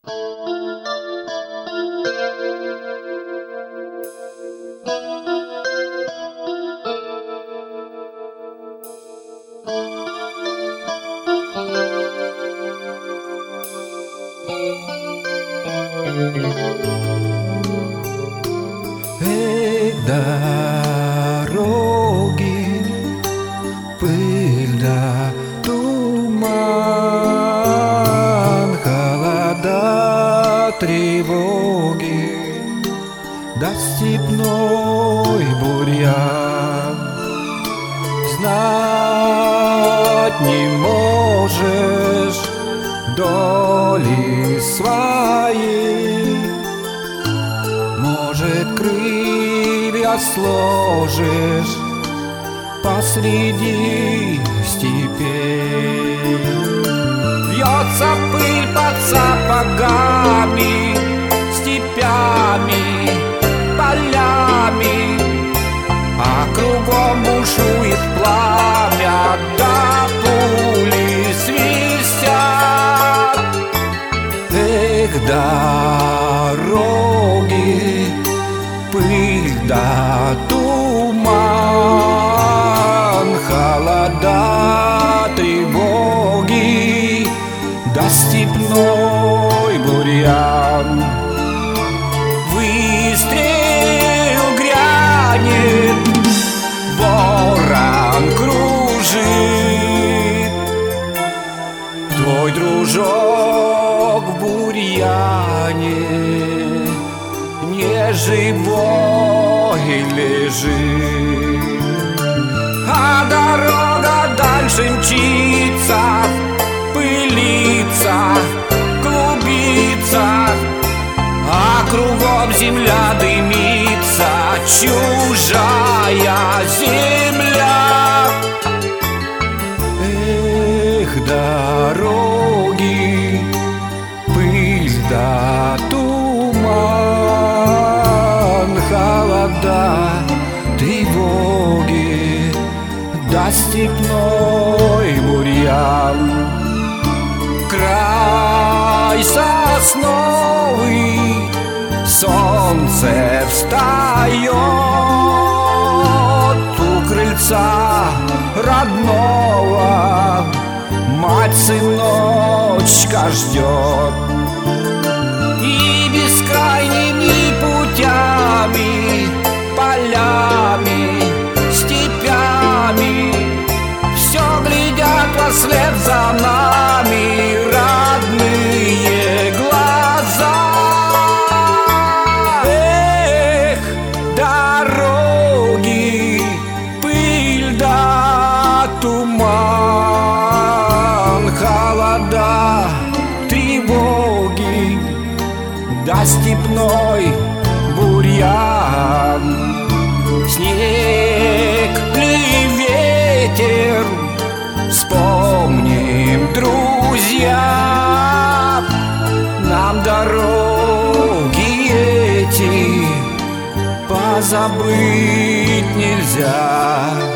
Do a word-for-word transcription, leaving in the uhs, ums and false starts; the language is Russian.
Эх, дороги, пыль да туман, холода, тревоги, да степной бурьян. Знать не можешь доли своей, может, крылья сложишь посреди степей. Вьется пыль под сапогами, степями, полями, а кругом бушует пламя, да пули свистят. Эх, дороги, пыль да туман, холода, тревоги, да степной бурьян. Выстрел грянет, ворон кружит, твой дружок в бурьяне не живой лежит. А дорога дальше мчится, пылится, клубится, а кругом земля дымится, чужая земля. Эх, дороги, пыль да туман, холода, тревоги, да степной бурьян. Край сосновый, солнце встает у крыльца родного, мать сыночка ждет. И бескрайними путями, полями, степями все глядят вслед за нами родные глаза. Эх, дороги, пыль да туман, холода, тревоги, да степной бурьян. Снег ли ветер, вспомним, друзья, нам дороги эти позабыть нельзя.